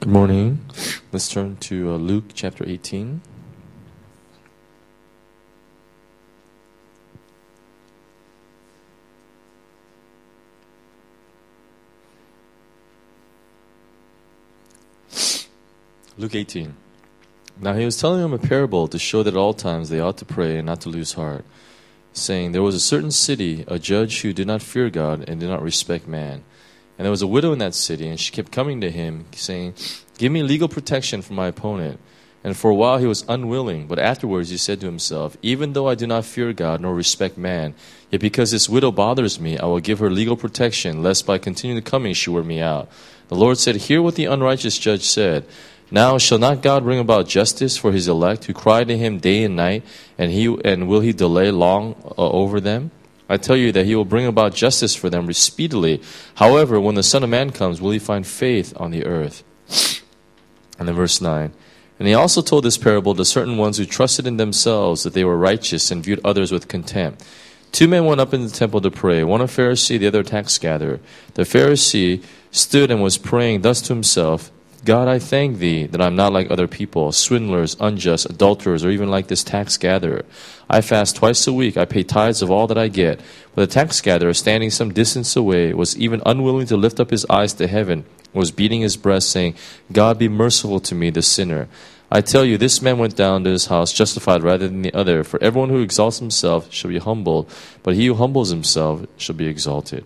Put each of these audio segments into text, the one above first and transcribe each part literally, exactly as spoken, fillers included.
Good morning. Let's turn to uh, Luke chapter eighteen. Luke eighteen. Now he was telling them a parable to show that at all times they ought to pray and not to lose heart, saying, there was a certain city, a judge who did not fear God and did not respect man. And there was a widow in that city, and she kept coming to him, saying, give me legal protection from my opponent. And for a while he was unwilling, but afterwards he said to himself, even though I do not fear God nor respect man, yet because this widow bothers me, I will give her legal protection, lest by continuing coming she wear me out. The Lord said, hear what the unrighteous judge said. Now shall not God bring about justice for his elect, who cry to him day and night, and he and will he delay long uh, over them? I tell you that he will bring about justice for them speedily. However, when the Son of Man comes, will he find faith on the earth? And then verse nine. And he also told this parable to certain ones who trusted in themselves that they were righteous and viewed others with contempt. Two men went up in the temple to pray, one a Pharisee, the other a tax gatherer. The Pharisee stood and was praying thus to himself, God, I thank thee that I am not like other people, swindlers, unjust, adulterers, or even like this tax gatherer. I fast twice a week, I pay tithes of all that I get. But the tax gatherer, standing some distance away, was even unwilling to lift up his eyes to heaven, was beating his breast, saying, God, be merciful to me, the sinner. I tell you, this man went down to his house justified rather than the other. For everyone who exalts himself shall be humbled, but he who humbles himself shall be exalted.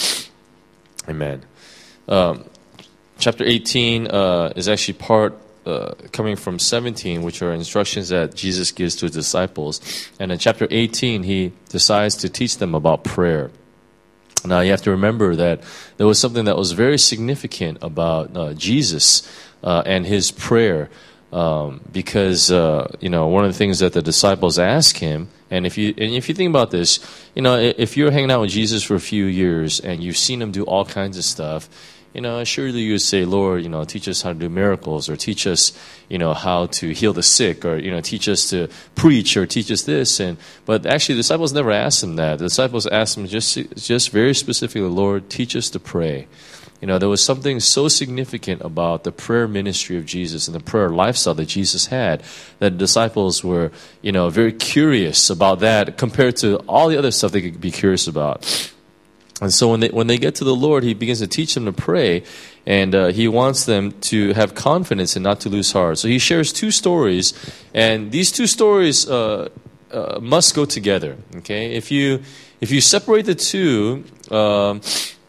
Amen. Um, chapter eighteen uh, is actually part uh, coming from seventeen, which are instructions that Jesus gives to his disciples. And in chapter eighteen, he decides to teach them about prayer. Now, you have to remember that there was something that was very significant about uh, Jesus uh, and his prayer. Um, because, uh, you know, one of the things that the disciples ask him, and if you and if you think about this, you know, if you're hanging out with Jesus for a few years and you've seen him do all kinds of stuff, you know, surely you would say, Lord, you know, teach us how to do miracles, or teach us, you know, how to heal the sick, or, you know, teach us to preach, or teach us this. And but actually, the disciples never asked him that. The disciples asked him just, just very specifically, Lord, teach us to pray. You know, there was something so significant about the prayer ministry of Jesus and the prayer lifestyle that Jesus had that the disciples were, you know, very curious about that compared to all the other stuff they could be curious about. And so when they when they get to the Lord, he begins to teach them to pray, and uh, he wants them to have confidence and not to lose heart. So he shares two stories, and these two stories uh, uh, must go together. Okay, if you if you separate the two, um,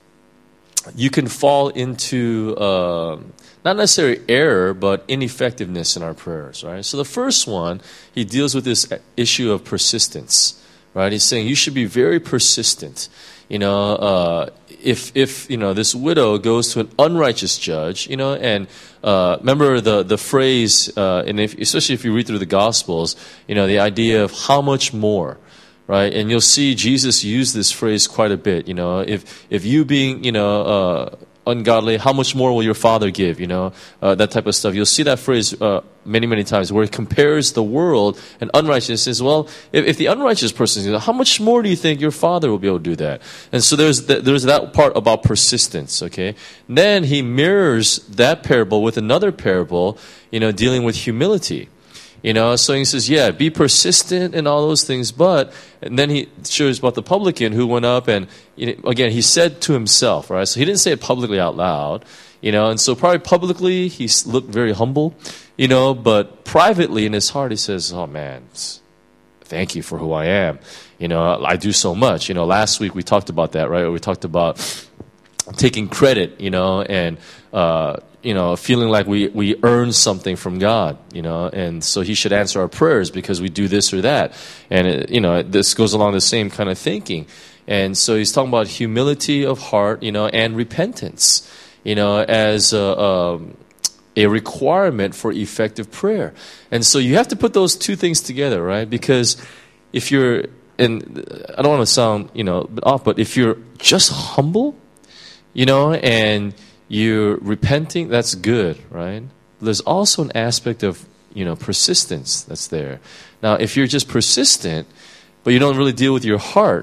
you can fall into uh, not necessarily error, but ineffectiveness in our prayers. Right. So the first one, he deals with this issue of persistence. Right. He's saying you should be very persistent. You know, uh, if, if, you know, this widow goes to an unrighteous judge, you know, and uh, remember the, the phrase, uh, and if, especially if you read through the Gospels, you know, the idea of how much more, right? And you'll see Jesus use this phrase quite a bit, you know, if, if you being, you know, uh, ungodly, how much more will your Father give, you know, uh, that type of stuff. You'll see that phrase uh, many, many times where it compares the world and unrighteousness as well. If, if the unrighteous person is, how much more do you think your Father will be able to do that? And so there's th- there's that part about persistence, okay? Then he mirrors that parable with another parable, you know, dealing with humility. You know, so he says, yeah, be persistent in all those things, but, and then he shows about the publican who went up and, you know, again, he said to himself, right? So he didn't say it publicly out loud, you know, and so probably publicly he looked very humble, you know, but privately in his heart he says, oh man, thank you for who I am. You know, I do so much. You know, last week we talked about that, right? We talked about taking credit, you know, and, uh, you know, feeling like we, we earn something from God, you know, and so he should answer our prayers because we do this or that. And, it, you know, this goes along the same kind of thinking. And so he's talking about humility of heart, you know, and repentance, you know, as a, um, a requirement for effective prayer. And so you have to put those two things together, right? Because if you're, and I don't want to sound, you know, off, but if you're just humble, you know, and you're repenting, that's good, right? There's also an aspect of, you know, persistence that's there. Now, if you're just persistent, but you don't really deal with your heart,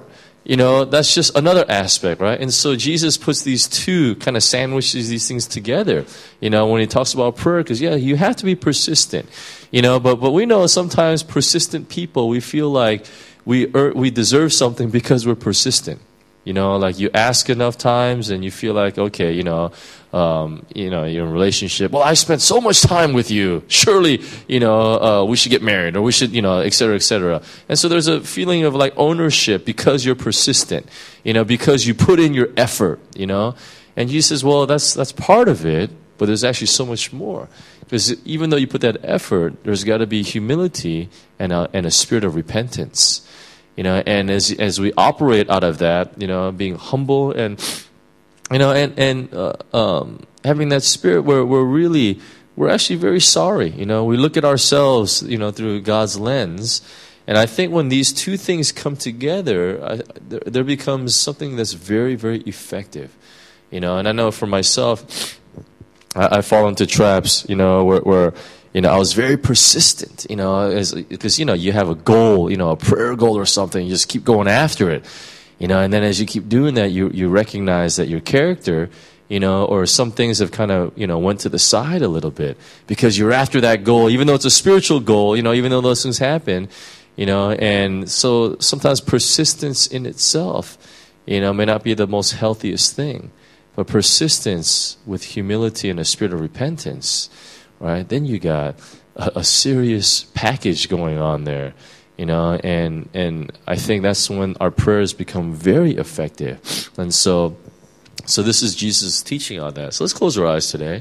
You know, that's just another aspect, right? And so Jesus puts these two, kind of sandwiches these things together, you know, when he talks about prayer, because, yeah, you have to be persistent, you know, but, but we know sometimes persistent people, we feel like we er, we deserve something because we're persistent. You know, like you ask enough times and you feel like, okay, you know, um, you know, you're in a relationship. Well, I spent so much time with you. Surely, you know, uh, we should get married or we should, you know, et cetera, et cetera. And so there's a feeling of like ownership because you're persistent, you know, because you put in your effort, you know. And he says, well, that's that's part of it, but there's actually so much more. Because even though you put that effort, there's got to be humility and a, and a spirit of repentance. You know, and as as we operate out of that, you know, being humble and, you know, and and uh, um, having that spirit where we're really we're actually very sorry. You know, we look at ourselves, you know, through God's lens, and I think when these two things come together, I, there, there becomes something that's very very effective. You know, and I know for myself, I, I fall into traps. You know, where. where You know, I was very persistent, you know, because, you know, you have a goal, you know, a prayer goal or something, you just keep going after it, you know, and then as you keep doing that, you, you recognize that your character, you know, or some things have kind of, you know, went to the side a little bit because you're after that goal, even though it's a spiritual goal, you know, even though those things happen, you know, and so sometimes persistence in itself, you know, may not be the most healthiest thing, but persistence with humility and a spirit of repentance, right? Then you got a, a serious package going on there, you know, and and I think that's when our prayers become very effective. And so, so this is Jesus' teaching on that. So let's close our eyes today.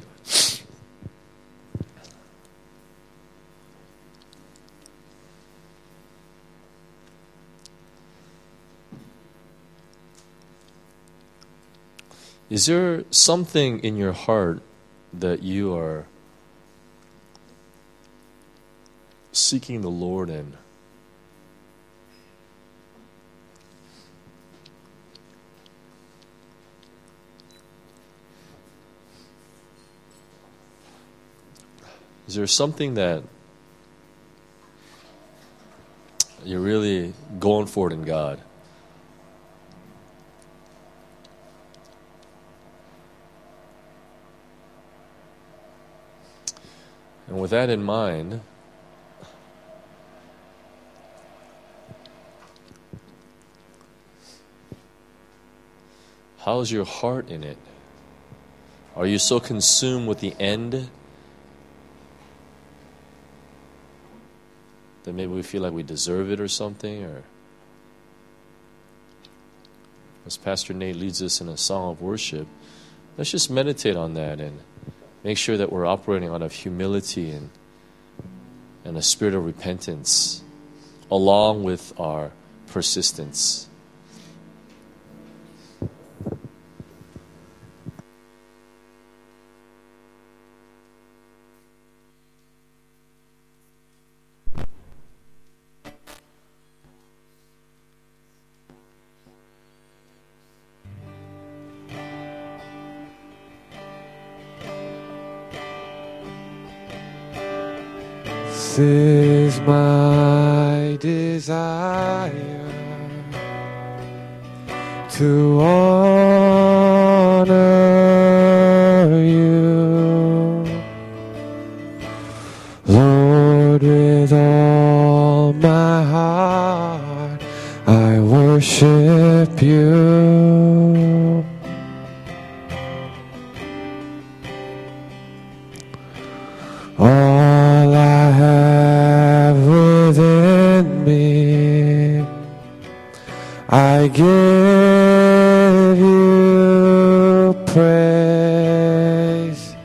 Is there something in your heart that you are seeking the Lord in? Is there something that you're really going for it in God? And with that in mind, how's your heart in it? Are you so consumed with the end that maybe we feel like we deserve it or something? Or as Pastor Nate leads us in a song of worship, let's just meditate on that and make sure that we're operating out of humility and and a spirit of repentance along with our persistence. This is my desire, to honor you, Lord, with all my heart I worship you. All I have within me, I give you praise.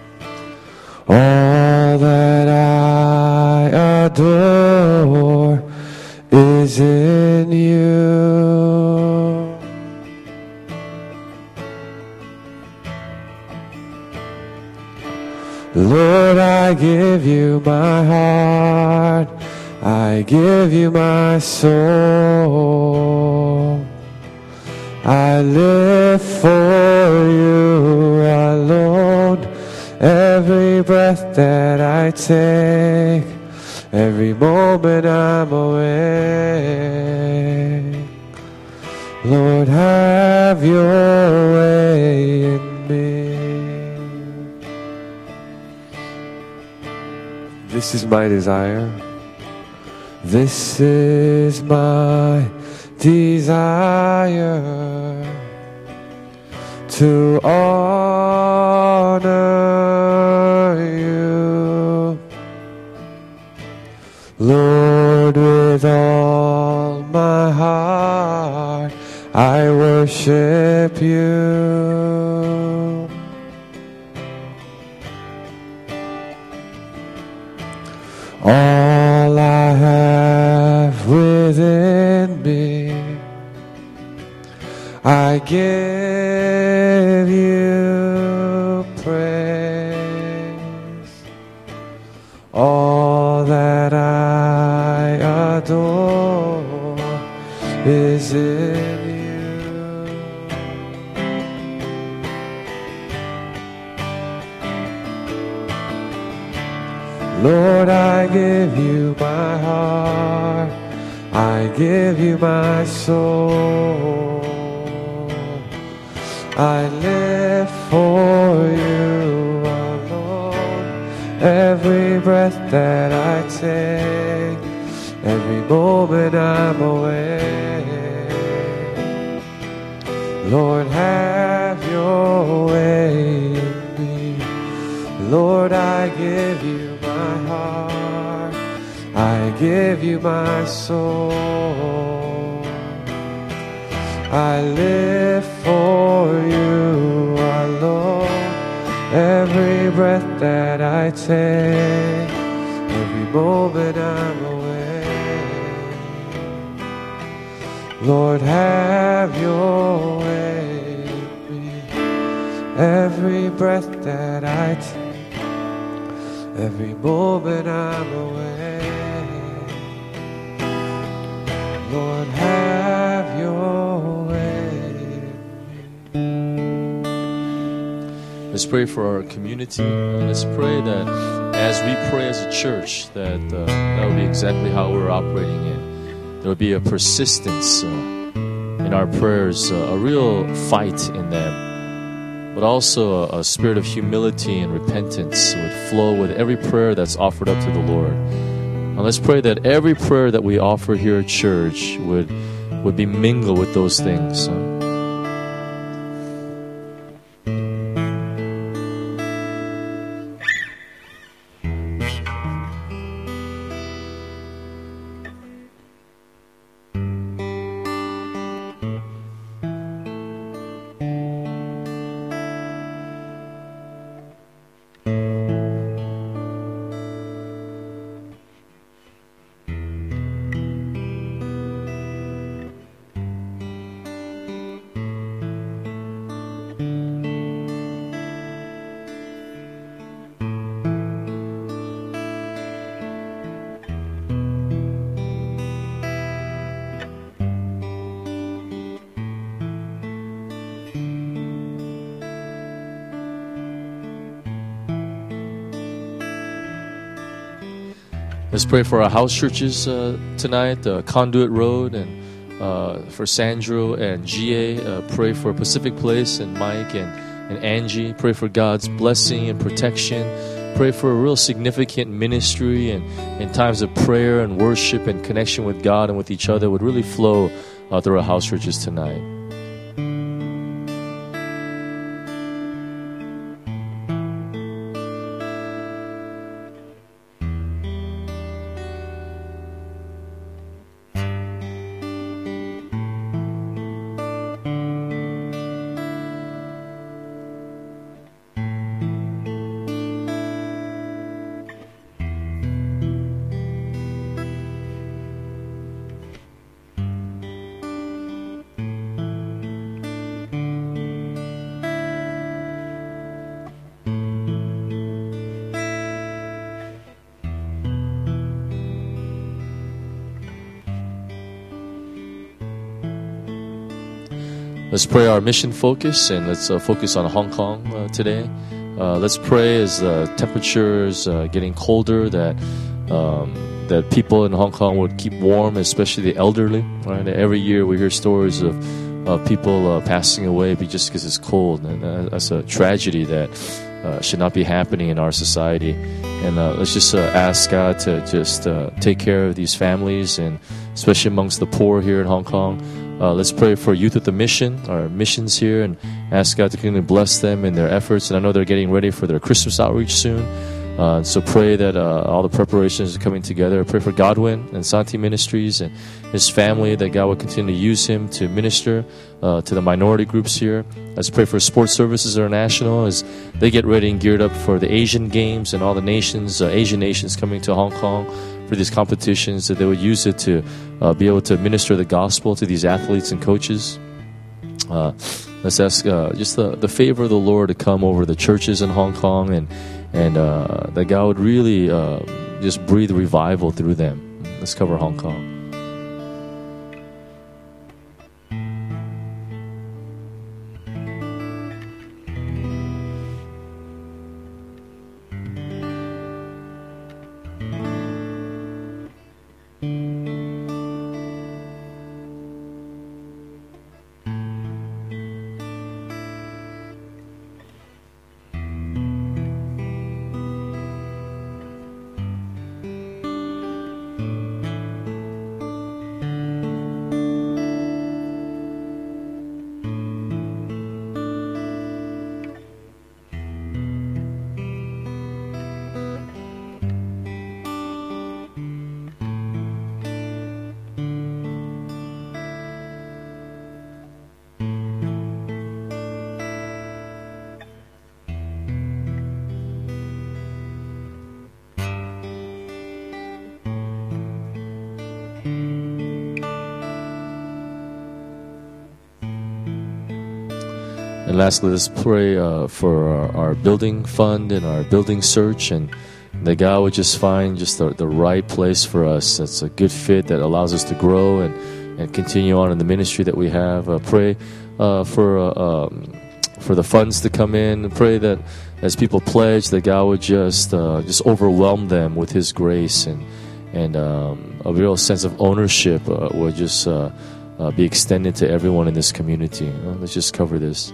All that I adore is in you. Lord, I give you my heart, I give you my soul. I live for you alone. Every breath that I take, every moment I'm awake, Lord, have your way in me. This is my desire. This is my desire, to honor you, Lord, with all my heart I worship you. All I have within me, I give you praise. All that I adore is in you. Lord, I give you my heart, I give you my soul. I live for you alone. Every breath that I take, every moment I'm awake. Lord, have your way in me. Lord, I give you my heart, I give you my soul. I live for you alone. Every breath that I take, every moment I'm awake. Lord, have your way in me. Every breath that I take, every moment I'm awake. Lord, have your Let's pray for our community. Let's pray that as we pray as a church, that uh, that will be exactly how we're operating in. There will be a persistence uh, in our prayers, uh, a real fight in them, but also a, a spirit of humility and repentance would flow with every prayer that's offered up to the Lord. And let's pray that every prayer that we offer here at church would, would be mingled with those things. Uh, Let's pray for our house churches uh, tonight, uh, Conduit Road, and uh, for Sandro and G A. Uh, pray for Pacific Place and Mike and, and Angie. Pray for God's blessing and protection. Pray for a real significant ministry and, and times of prayer and worship and connection with God and with each other would really flow uh, through our house churches tonight. Let's pray our mission focus, and let's uh, focus on Hong Kong uh, today. Uh, let's pray as the temperatures uh, getting colder that um, that people in Hong Kong would keep warm, especially the elderly. Right? Every year we hear stories of of people uh, passing away just because it's cold. And uh, that's a tragedy that uh, should not be happening in our society. And uh, let's just uh, ask God to just uh, take care of these families, and especially amongst the poor here in Hong Kong. Uh, let's pray for Youth with a Mission, our missions here, and ask God to continue to bless them in their efforts. And I know they're getting ready for their Christmas outreach soon. Uh, so pray that uh, all the preparations are coming together. Pray for Godwin and Santi Ministries and his family, that God will continue to use him to minister uh, to the minority groups here. Let's pray for Sports Services International as they get ready and geared up for the Asian Games and all the nations, uh, Asian nations coming to Hong Kong for these competitions, that they would use it to uh, be able to minister the gospel to these athletes and coaches. Uh, let's ask uh, just the, the favor of the Lord to come over the churches in Hong Kong, and and uh, that God would really uh, just breathe revival through them. Let's cover Hong Kong. And lastly, let's pray uh, for our, our building fund and our building search, and that God would just find just the, the right place for us that's a good fit, that allows us to grow and, and continue on in the ministry that we have. Uh, pray uh, for uh, um, for the funds to come in, and pray that as people pledge, that God would just uh, just overwhelm them with His grace, and and um, a real sense of ownership uh, would just uh, uh, be extended to everyone in this community. Uh, let's just cover this.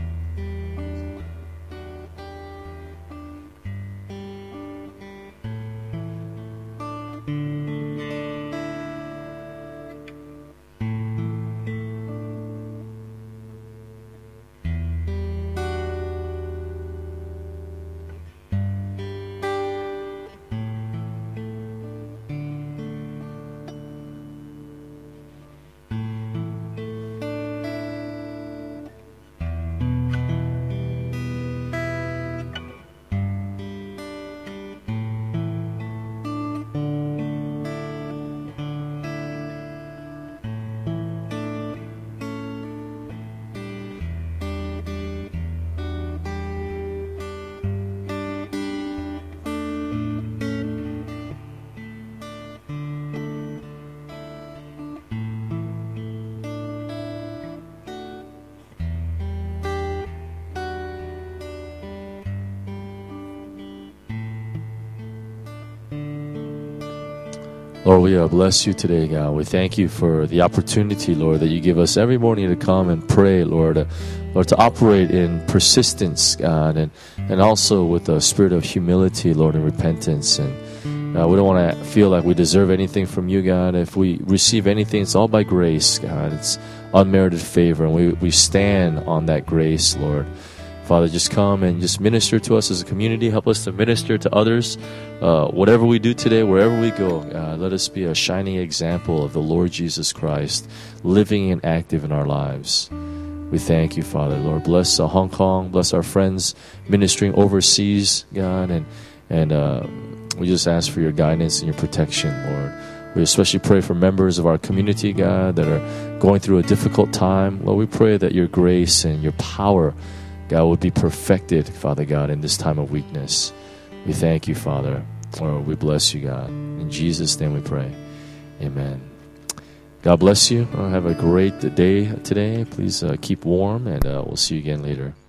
Lord, we uh, bless you today, God. We thank you for the opportunity, Lord, that you give us every morning to come and pray, Lord. Uh, Lord, to operate in persistence, God, and, and also with a spirit of humility, Lord, and repentance. And uh, we don't want to feel like we deserve anything from you, God. If we receive anything, it's all by grace, God. It's unmerited favor, and we, we stand on that grace, Lord. Father, just come and just minister to us as a community. Help us to minister to others. Uh, whatever we do today, wherever we go, uh, let us be a shining example of the Lord Jesus Christ, living and active in our lives. We thank you, Father. Lord, bless uh, Hong Kong. Bless our friends ministering overseas, God. And, and uh, we just ask for your guidance and your protection, Lord. We especially pray for members of our community, God, that are going through a difficult time. Lord, we pray that your grace and your power, God, would be perfected, Father God, in this time of weakness. We thank you, Father. Lord, we bless you, God. In Jesus' name we pray. Amen. God bless you. Have a great day today. Please uh, keep warm, and uh, we'll see you again later.